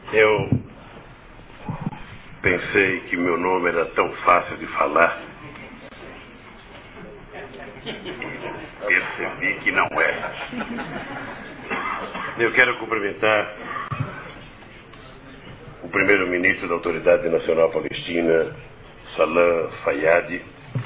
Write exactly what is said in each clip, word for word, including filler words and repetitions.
Eu pensei que meu nome era tão fácil de falar. Percebi que não é. Eu quero cumprimentar o primeiro-ministro da Autoridade Nacional Palestina, Salam Fayyad.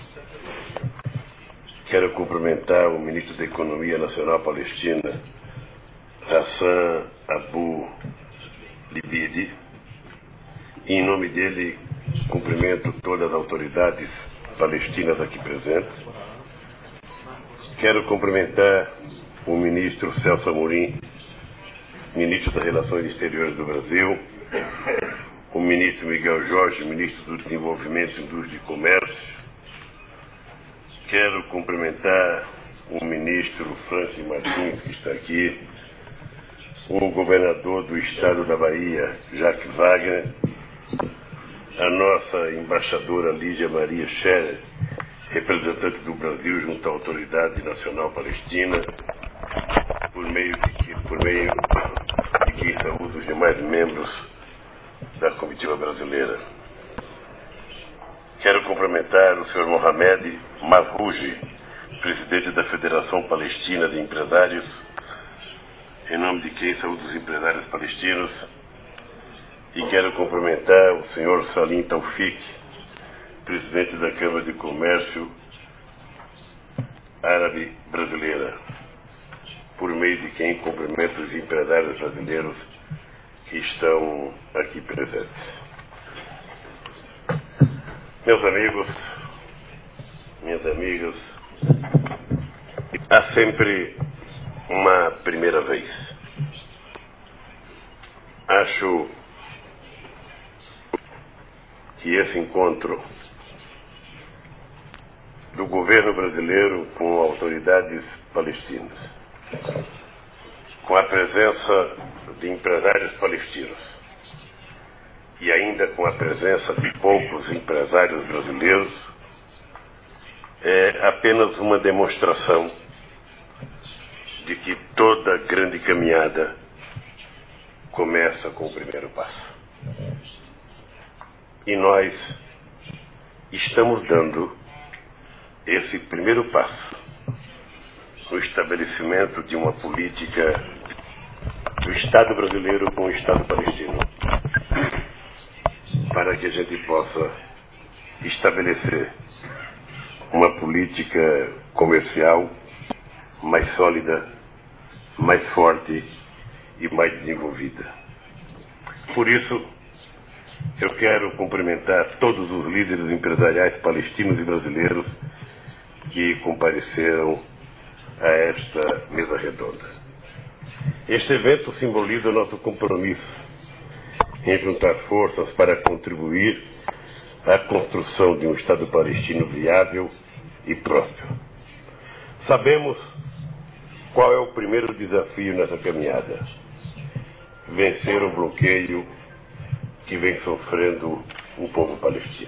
Quero cumprimentar o ministro da Economia Nacional Palestina, Hassan Abu Libidi. E, em nome dele, cumprimento todas as autoridades palestinas aqui presentes. Quero cumprimentar o ministro Celso Amorim, ministro das Relações Exteriores do Brasil, o ministro Miguel Jorge, ministro do Desenvolvimento, Indústria e Comércio. Quero cumprimentar o ministro Francis Martins, que está aqui, o governador do estado da Bahia, Jacques Wagner, a nossa embaixadora Lígia Maria Scherer, representante do Brasil junto à Autoridade Nacional Palestina, por meio de que, por meio de que saúdo os demais membros da comitiva brasileira. Quero cumprimentar o senhor Mohamed Marrouji, presidente da Federação Palestina de Empresários, em nome de quem saúdo os empresários palestinos, e quero cumprimentar o senhor Salim Taufik, presidente da Câmara de Comércio Árabe Brasileira, por meio de quem cumprimento os empresários brasileiros que estão aqui presentes. Meus amigos, minhas amigas, há sempre uma primeira vez. Acho que esse encontro do governo brasileiro com autoridades palestinas, com a presença de empresários palestinos e ainda com a presença de poucos empresários brasileiros, é apenas uma demonstração de que toda grande caminhada começa com o primeiro passo. E nós estamos dando esse primeiro passo no estabelecimento de uma política do Estado brasileiro com o Estado palestino, para que a gente possa estabelecer uma política comercial mais sólida, mais forte e mais desenvolvida. Por isso, eu quero cumprimentar todos os líderes empresariais palestinos e brasileiros que compareceram a esta mesa redonda. Este evento simboliza nosso compromisso em juntar forças para contribuir à construção de um Estado palestino viável e próspero. Sabemos qual é o primeiro desafio nessa caminhada: vencer o bloqueio que vem sofrendo o povo palestino.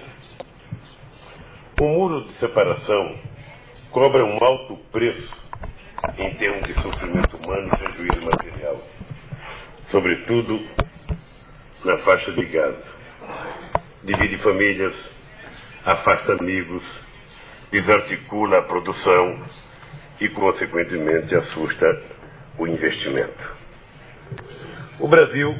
O muro de separação cobra um alto preço em termos de sofrimento humano e prejuízo material, sobretudo na faixa de Gaza. Divide famílias, afasta amigos, desarticula a produção e, consequentemente, assusta o investimento. O Brasil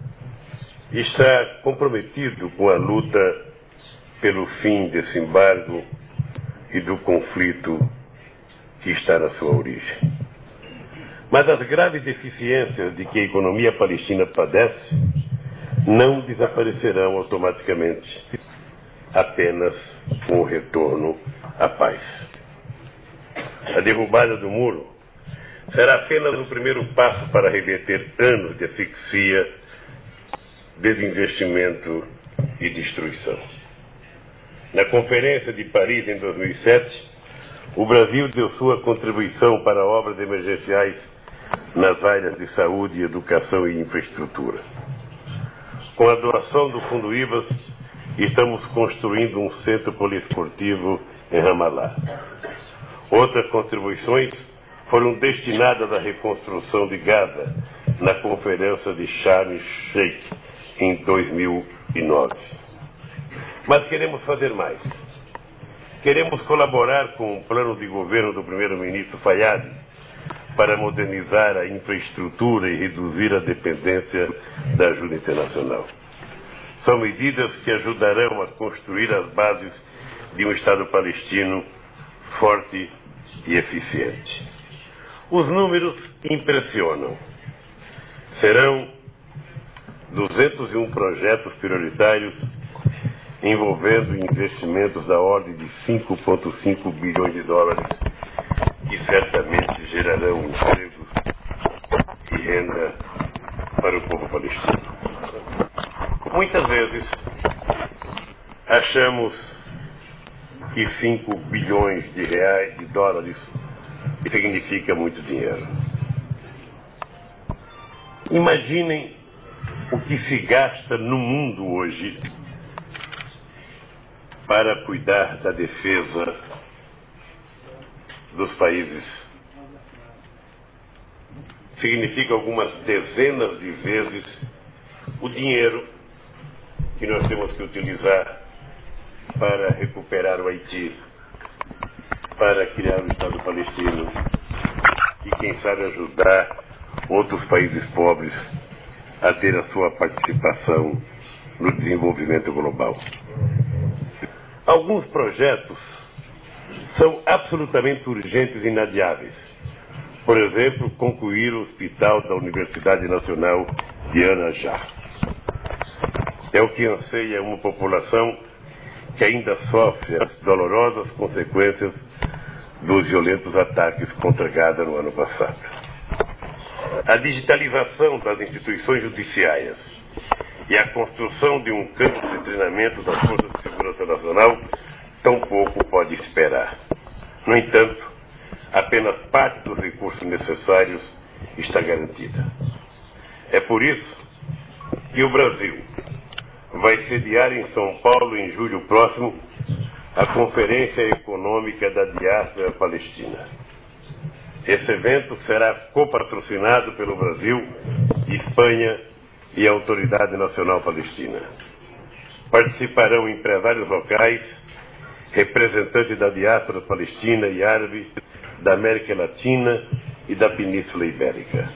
está comprometido com a luta pelo fim desse embargo e do conflito que está na sua origem. Mas as graves deficiências de que a economia palestina padece não desaparecerão automaticamente, apenas com o retorno à paz. A derrubada do muro será apenas o primeiro passo para reverter anos de asfixia, desinvestimento e destruição. Na Conferência de Paris, em dois mil e sete, o Brasil deu sua contribuição para obras emergenciais nas áreas de saúde, educação e infraestrutura. Com a doação do Fundo IBAS, estamos construindo um centro poliesportivo em Ramallah. Outras contribuições foram destinadas à reconstrução de Gaza, na Conferência de Sharm el-Sheikh em dois mil e nove. Mas queremos fazer mais. Queremos colaborar com o plano de governo do primeiro-ministro Fayyad para modernizar a infraestrutura e reduzir a dependência da ajuda internacional. São medidas que ajudarão a construir as bases de um Estado palestino forte e eficiente. Os números impressionam. Serão duzentos e um projetos prioritários envolvendo investimentos da ordem de cinco vírgula cinco bilhões de dólares, que certamente gerarão empregos e renda para o povo palestino. Muitas vezes achamos que cinco bilhões de reais, de dólares, significa muito dinheiro. Imaginem o que se gasta no mundo hoje para cuidar da defesa dos países. Significa algumas dezenas de vezes o dinheiro que nós temos que utilizar para recuperar o Haiti, para criar o Estado palestino e, quem sabe, ajudar outros países pobres a ter a sua participação no desenvolvimento global. Alguns projetos são absolutamente urgentes e inadiáveis. Por exemplo, concluir o hospital da Universidade Nacional de An-Najaf. É o que anseia uma população que ainda sofre as dolorosas consequências dos violentos ataques contra Gaza no ano passado. A digitalização das instituições judiciárias e a construção de um campo de treinamento das Forças de Segurança Nacional tampouco pode esperar. No entanto, apenas parte dos recursos necessários está garantida. É por isso que o Brasil vai sediar em São Paulo, em julho próximo, a Conferência Econômica da Diáspora Palestina. Esse evento será copatrocinado pelo Brasil, Espanha e a Autoridade Nacional Palestina. Participarão empresários locais, representantes da diáspora palestina e árabe, da América Latina e da Península Ibérica.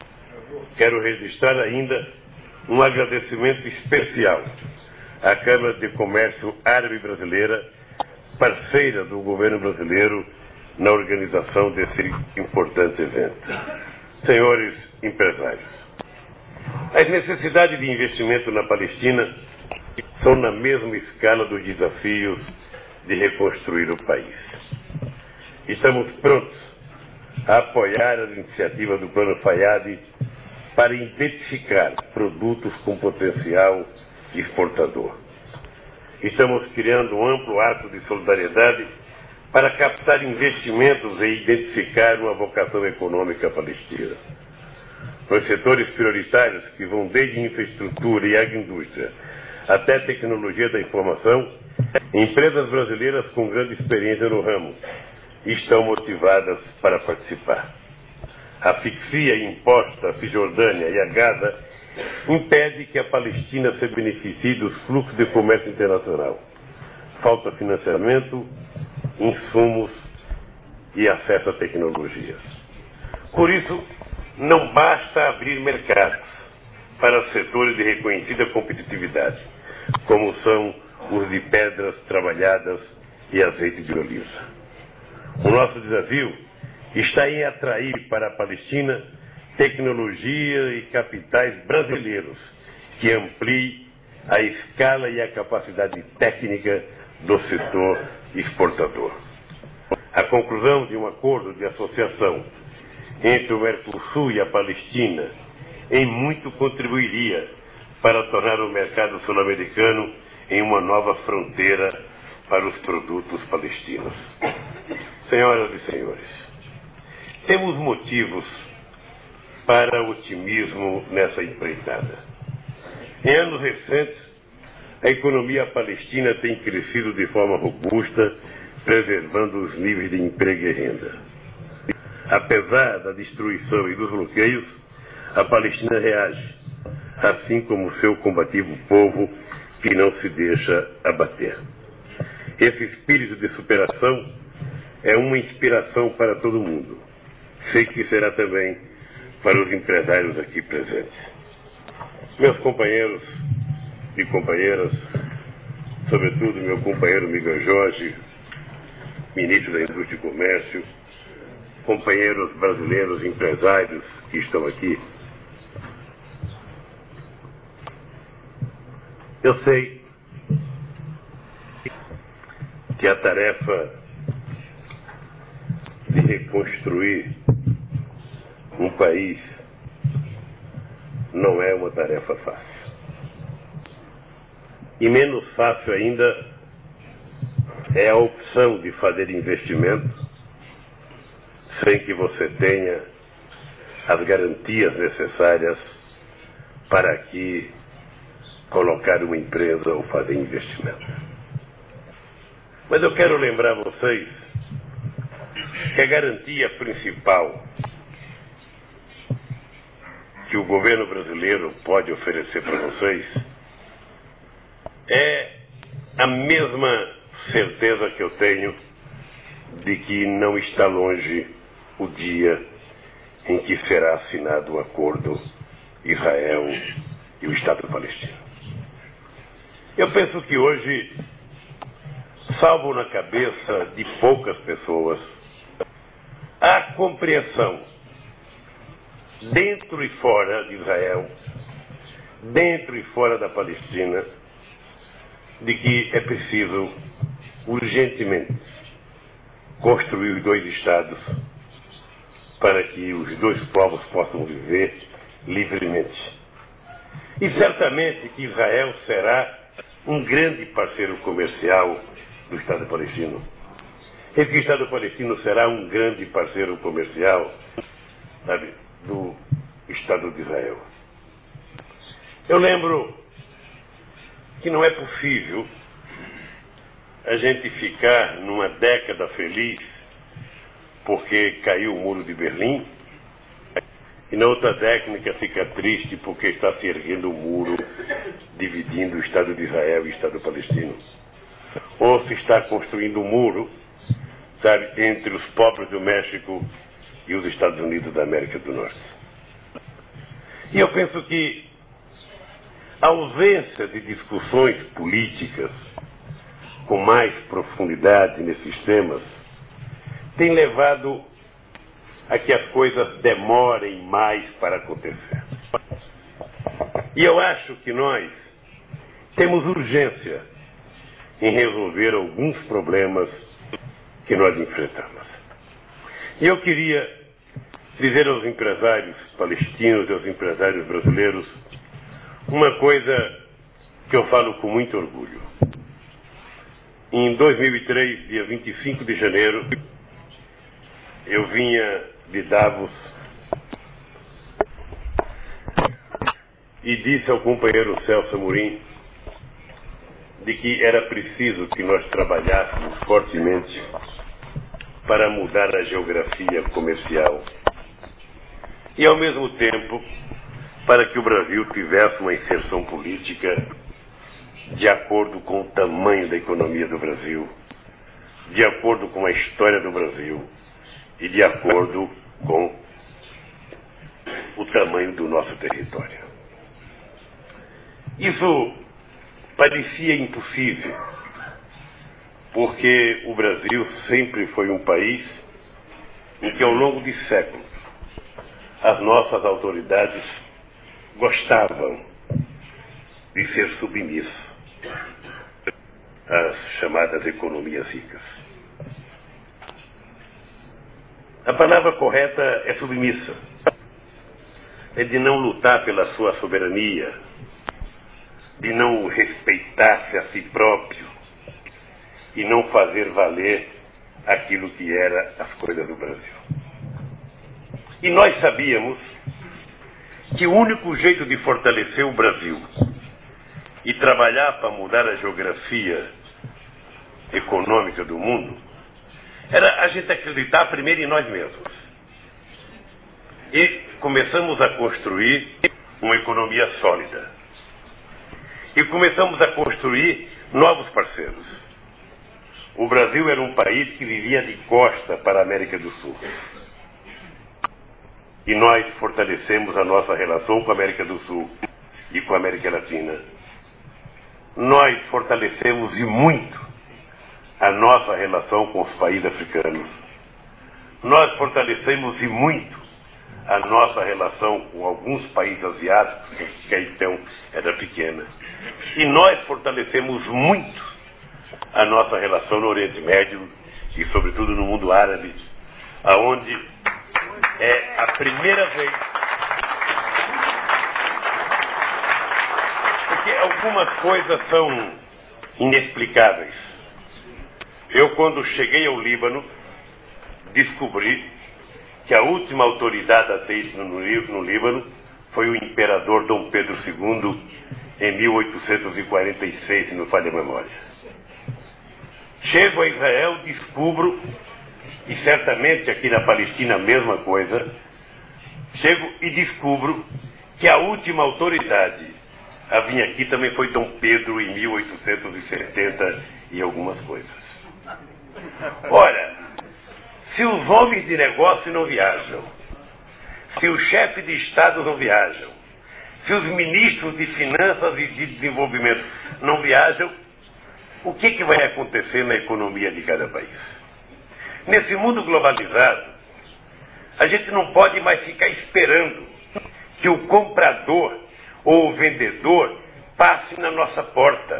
Quero registrar ainda um agradecimento especial à Câmara de Comércio Árabe Brasileira, parceira do governo brasileiro na organização desse importante evento. Senhores empresários, as necessidades de investimento na Palestina são na mesma escala dos desafios de reconstruir o país. Estamos prontos a apoiar as iniciativas do Plano Fayyad para identificar produtos com potencial exportador. Estamos criando um amplo ato de solidariedade para captar investimentos e identificar uma vocação econômica palestina. Nos setores prioritários, que vão desde infraestrutura e agroindústria até tecnologia da informação, empresas brasileiras com grande experiência no ramo estão motivadas para participar. A asfixia imposta à Cisjordânia e a Gaza impede que a Palestina se beneficie dos fluxos de comércio internacional. Falta financiamento, insumos e acesso a tecnologias. Por isso, não basta abrir mercados para setores de reconhecida competitividade, como são os de pedras trabalhadas e azeite de oliva. O nosso desafio está em atrair para a Palestina tecnologia e capitais brasileiros que ampliem a escala e a capacidade técnica do setor exportador. A conclusão de um acordo de associação entre o Mercosul e a Palestina em muito contribuiria para tornar o mercado sul-americano em uma nova fronteira para os produtos palestinos. Senhoras e senhores, temos motivos para otimismo nessa empreitada. Em anos recentes, a economia palestina tem crescido de forma robusta, preservando os níveis de emprego e renda. Apesar da destruição e dos bloqueios, a Palestina reage, assim como o seu combativo povo que não se deixa abater. Esse espírito de superação é uma inspiração para todo mundo. Sei que será também para os empresários aqui presentes. Meus companheiros e companheiras, sobretudo meu companheiro Miguel Jorge, ministro da Indústria e Comércio, companheiros brasileiros empresários que estão aqui. Eu sei que a tarefa de reconstruir um país não é uma tarefa fácil. E menos fácil ainda é a opção de fazer investimento sem que você tenha as garantias necessárias para aqui colocar uma empresa ou fazer investimento. Mas eu quero lembrar a vocês que a garantia principal que o governo brasileiro pode oferecer para vocês é a mesma certeza que eu tenho de que não está longe o dia em que será assinado o acordo Israel e o Estado palestino. Eu penso que hoje, salvo na cabeça de poucas pessoas, há compreensão dentro e fora de Israel, dentro e fora da Palestina, de que é preciso urgentemente construir os dois estados para que os dois povos possam viver livremente. E certamente que Israel será um grande parceiro comercial do Estado palestino. E que o Estado palestino será um grande parceiro comercial, sabe, do Estado de Israel. Eu lembro que não é possível a gente ficar numa década feliz porque caiu o muro de Berlim e na outra década fica triste porque está se erguendo o muro dividindo o Estado de Israel e o Estado palestino. Ou se está construindo um muro, sabe, entre os pobres do México e os Estados Unidos da América do Norte. E eu penso que a ausência de discussões políticas com mais profundidade nesses temas tem levado a que as coisas demorem mais para acontecer. E eu acho que nós temos urgência em resolver alguns problemas que nós enfrentamos. E eu queria dizer aos empresários palestinos e aos empresários brasileiros uma coisa que eu falo com muito orgulho. Em dois mil e três, dia vinte e cinco de janeiro, eu vinha de Davos e disse ao companheiro Celso Amorim de que era preciso que nós trabalhássemos fortemente para mudar a geografia comercial e, ao mesmo tempo, para que o Brasil tivesse uma inserção política de acordo com o tamanho da economia do Brasil, de acordo com a história do Brasil e de acordo com o tamanho do nosso território. Isso parecia impossível, porque o Brasil sempre foi um país em que, ao longo de séculos, as nossas autoridades gostavam de ser submissos às chamadas economias ricas. A palavra correta é submissa. É de não lutar pela sua soberania, de não respeitar-se a si próprio e não fazer valer aquilo que era as coisas do Brasil. E nós sabíamos que o único jeito de fortalecer o Brasil e trabalhar para mudar a geografia econômica do mundo era a gente acreditar primeiro em nós mesmos. E começamos a construir uma economia sólida. E começamos a construir novos parceiros. O Brasil era um país que vivia de costa para a América do Sul. E nós fortalecemos a nossa relação com a América do Sul e com a América Latina. Nós fortalecemos e muito a nossa relação com os países africanos. Nós fortalecemos e muito a nossa relação com alguns países asiáticos, que então era pequena. E nós fortalecemos muito a nossa relação no Oriente Médio e, sobretudo, no mundo árabe, aonde é a primeira vez. Porque algumas coisas são inexplicáveis. Eu, quando cheguei ao Líbano, descobri que a última autoridade ateísta no, no Líbano foi o imperador Dom Pedro segundo, em mil oitocentos e quarenta e seis, se não falha a memória. Chego a Israel, descubro, e certamente aqui na Palestina a mesma coisa, chego e descubro que a última autoridade a vir aqui também foi Dom Pedro em mil oitocentos e setenta e algumas coisas. Ora, se os homens de negócio não viajam, se os chefes de Estado não viajam, se os ministros de Finanças e de Desenvolvimento não viajam, o que, que vai acontecer na economia de cada país? Nesse mundo globalizado, a gente não pode mais ficar esperando que o comprador ou o vendedor passe na nossa porta.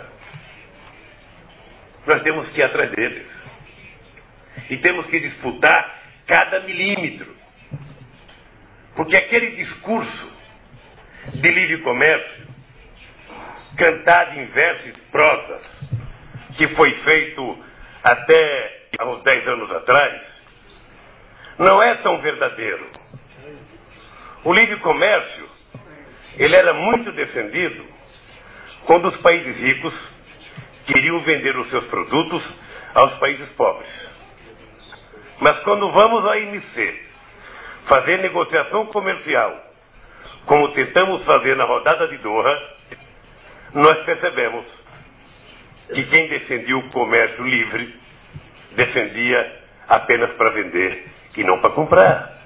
Nós temos que ir atrás deles. E temos que disputar cada milímetro. Porque aquele discurso de livre comércio, cantado em versos e prosas, que foi feito até há uns dez anos atrás, não é tão verdadeiro. O livre comércio, ele era muito defendido quando os países ricos queriam vender os seus produtos aos países pobres. Mas quando vamos à O M C fazer negociação comercial, como tentamos fazer na rodada de Doha, nós percebemos que quem defendia o comércio livre defendia apenas para vender e não para comprar.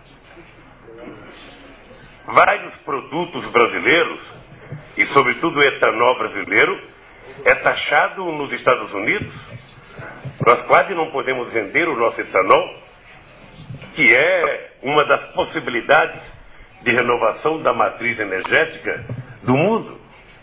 Vários produtos brasileiros, e sobretudo o etanol brasileiro, é taxado nos Estados Unidos. Nós quase não podemos vender o nosso etanol, que é uma das possibilidades de renovação da matriz energética do mundo.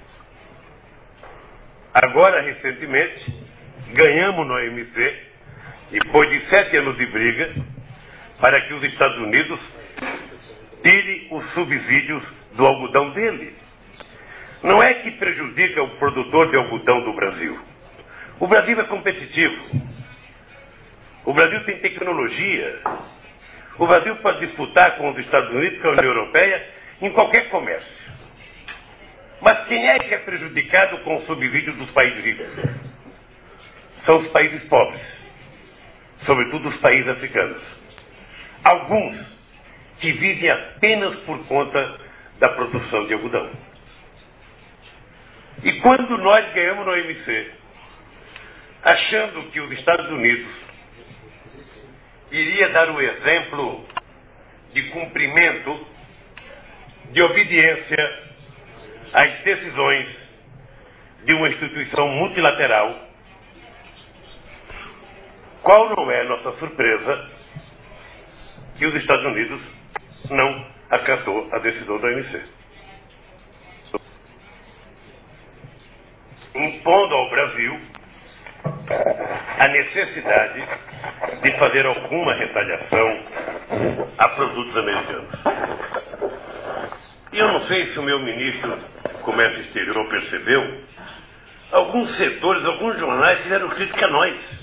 Agora, recentemente, ganhamos no O M C, depois de sete anos de briga, para que os Estados Unidos tirem os subsídios do algodão dele. Não é que prejudica o produtor de algodão do Brasil. O Brasil é competitivo. O Brasil tem tecnologia. O Brasil pode disputar com os Estados Unidos, com a União Europeia, em qualquer comércio. Mas quem é que é prejudicado com o subsídio dos países ricos? São os países pobres. Sobretudo os países africanos. Alguns que vivem apenas por conta da produção de algodão. E quando nós ganhamos no O M C, achando que os Estados Unidos iria dar o exemplo de cumprimento, de obediência às decisões de uma instituição multilateral, qual não é a nossa surpresa que os Estados Unidos não acatou a decisão do O M C, impondo ao Brasil a necessidade de fazer alguma retaliação a produtos americanos. E eu não sei se o meu ministro do Comércio Exterior percebeu, alguns setores, alguns jornais fizeram crítica a nós.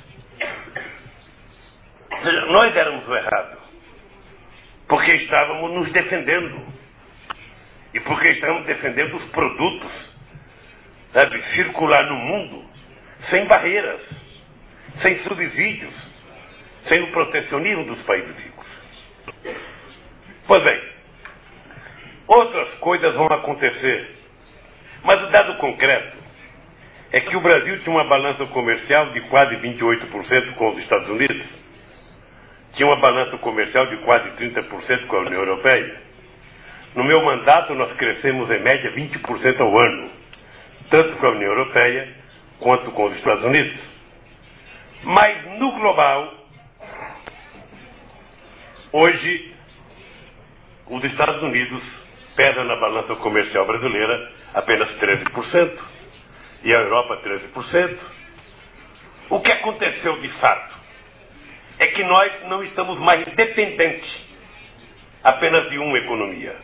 Ou seja, nós éramos o errado, porque estávamos nos defendendo. E porque estávamos defendendo os produtos, sabe, circular no mundo sem barreiras, sem subsídios, sem o protecionismo dos países ricos. Pois bem, outras coisas vão acontecer. Mas o dado concreto é que o Brasil tinha uma balança comercial de quase vinte e oito por cento com os Estados Unidos, tinha uma balança comercial de quase trinta por cento com a União Europeia. No meu mandato, nós crescemos em média vinte por cento ao ano, tanto com a União Europeia quanto com os Estados Unidos. Mas no global, hoje, os Estados Unidos pesam na balança comercial brasileira apenas treze por cento e a Europa treze por cento. O que aconteceu de fato é que nós não estamos mais dependentes apenas de uma economia.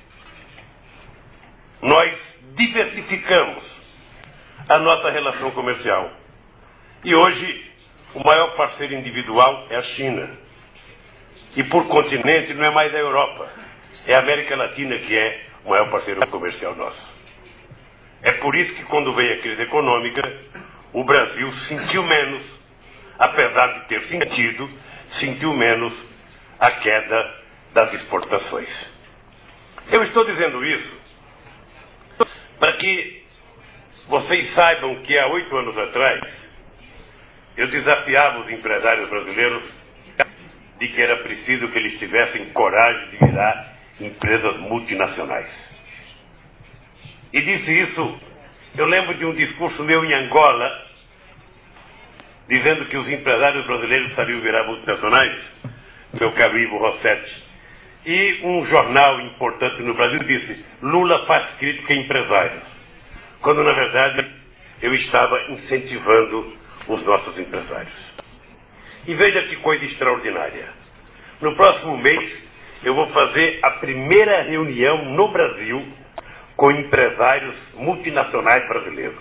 Nós diversificamos a nossa relação comercial. E hoje, o maior parceiro individual é a China. E por continente não é mais a Europa, é a América Latina que é o maior parceiro comercial nosso. É por isso que quando veio a crise econômica, o Brasil sentiu menos, apesar de ter sentido, sentiu menos a queda das exportações. Eu estou dizendo isso para que vocês saibam que há oito anos atrás eu desafiava os empresários brasileiros de que era preciso que eles tivessem coragem de virar empresas multinacionais. E disse isso, eu lembro de um discurso meu em Angola, dizendo que os empresários brasileiros precisariam virar multinacionais, meu caro Ivo Rossetti. E um jornal importante no Brasil disse, Lula faz crítica a empresários. Quando, na verdade, eu estava incentivando os nossos empresários. E veja que coisa extraordinária. No próximo mês, eu vou fazer a primeira reunião no Brasil com empresários multinacionais brasileiros.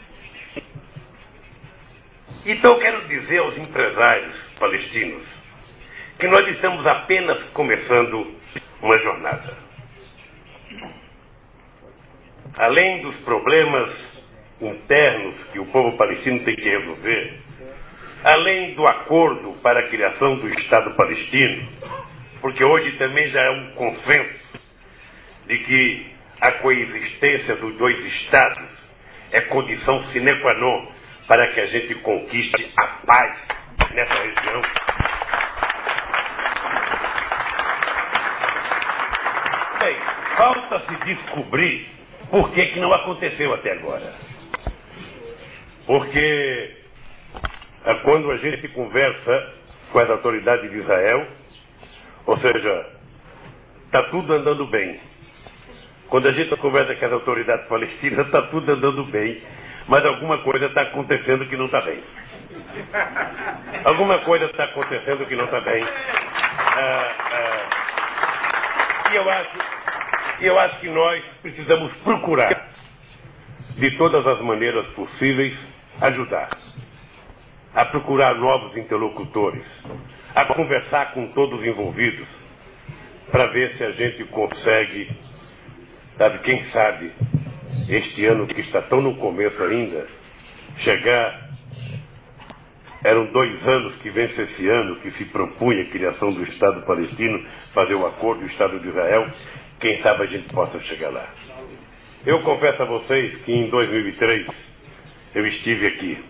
Então, eu quero dizer aos empresários palestinos que nós estamos apenas começando uma jornada. Além dos problemas internos que o povo palestino tem que resolver, além do acordo para a criação do Estado palestino, porque hoje também já é um consenso de que a coexistência dos dois Estados é condição sine qua non para que a gente conquiste a paz nessa região. Bem, falta-se descobrir por que que não aconteceu até agora. Porque quando a gente conversa com as autoridades de Israel, ou seja, está tudo andando bem. Quando a gente conversa com as autoridades palestinas, está tudo andando bem, mas alguma coisa está acontecendo que não está bem. Alguma coisa está acontecendo que não está bem. Ah, ah, e eu acho, eu acho que nós precisamos procurar, de todas as maneiras possíveis, ajudar. A procurar novos interlocutores, a conversar com todos os envolvidos, para ver se a gente consegue, sabe, quem sabe, este ano que está tão no começo ainda, chegar, eram dois anos que vence esse ano, que se propunha a criação do Estado palestino, fazer o acordo do Estado de Israel, quem sabe a gente possa chegar lá. Eu confesso a vocês que em dois mil e três eu estive aqui.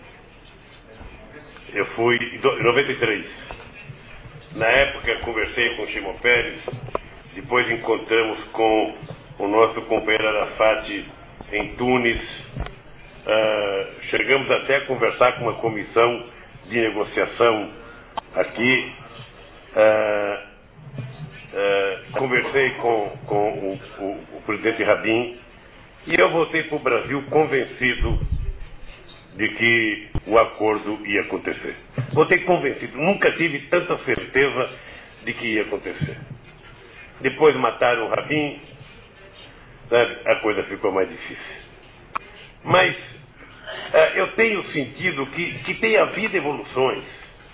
Eu fui em noventa e três. Na época conversei com o Shimon Peres, depois encontramos com o nosso companheiro Arafat em Tunis. Uh, chegamos até a conversar com uma comissão de negociação aqui. Uh, uh, conversei com, com o, o, o presidente Rabin e eu voltei para o Brasil convencido de que o acordo ia acontecer. Voltei convencido, nunca tive tanta certeza de que ia acontecer. Depois mataram o Rabin, sabe, a coisa ficou mais difícil. Mas uh, eu tenho sentido que, que tem havido evoluções.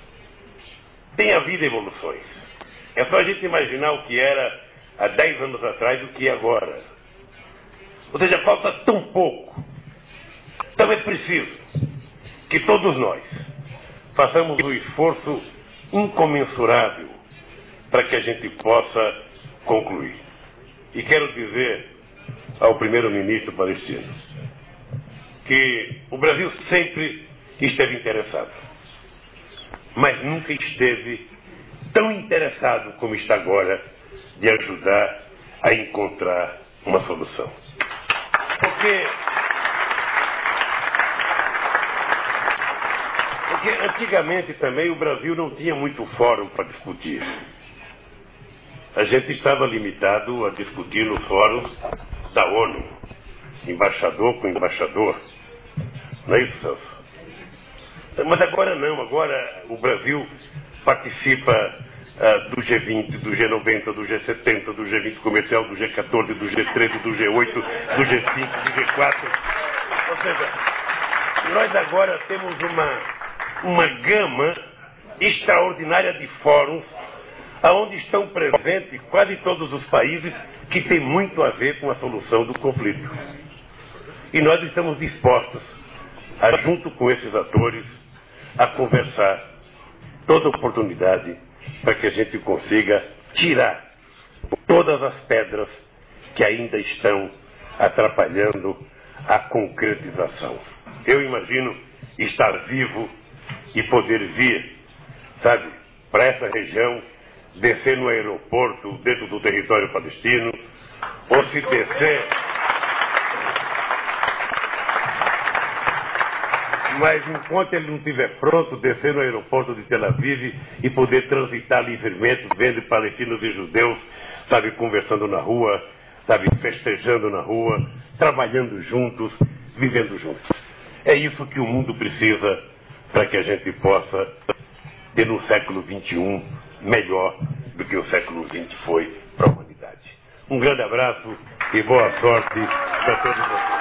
Tem havido evoluções. É só a gente imaginar o que era há dez anos atrás e o que é agora. Ou seja, falta tão pouco. Então é preciso que todos nós façamos um esforço incomensurável para que a gente possa concluir. E quero dizer ao primeiro-ministro palestino que o Brasil sempre esteve interessado, mas nunca esteve tão interessado como está agora de ajudar a encontrar uma solução. Porque, porque antigamente também o Brasil não tinha muito fórum para discutir. A gente estava limitado a discutir nos fóruns da ONU, embaixador com embaixador. Não é isso, Celso? Mas agora não, agora o Brasil participa uh, do G vinte, do G noventa, do G setenta, do G vinte comercial, do G quatorze, do G treze, do G oito, do G cinco, do G quatro. Ou seja, nós agora temos uma, uma gama extraordinária de fóruns onde estão presentes quase todos os países que têm muito a ver com a solução do conflito. E nós estamos dispostos, a, junto com esses atores, a conversar toda oportunidade para que a gente consiga tirar todas as pedras que ainda estão atrapalhando a concretização. Eu imagino estar vivo e poder vir, sabe, para essa região, descer no aeroporto dentro do território palestino, ou se descer... Mas enquanto ele não estiver pronto, descer no aeroporto de Tel Aviv e poder transitar livremente, vendo palestinos e judeus, sabe, conversando na rua, sabe, festejando na rua, trabalhando juntos, vivendo juntos. É isso que o mundo precisa para que a gente possa ter no século vinte e um melhor do que o século vinte foi para a humanidade. Um grande abraço e boa sorte para todos vocês.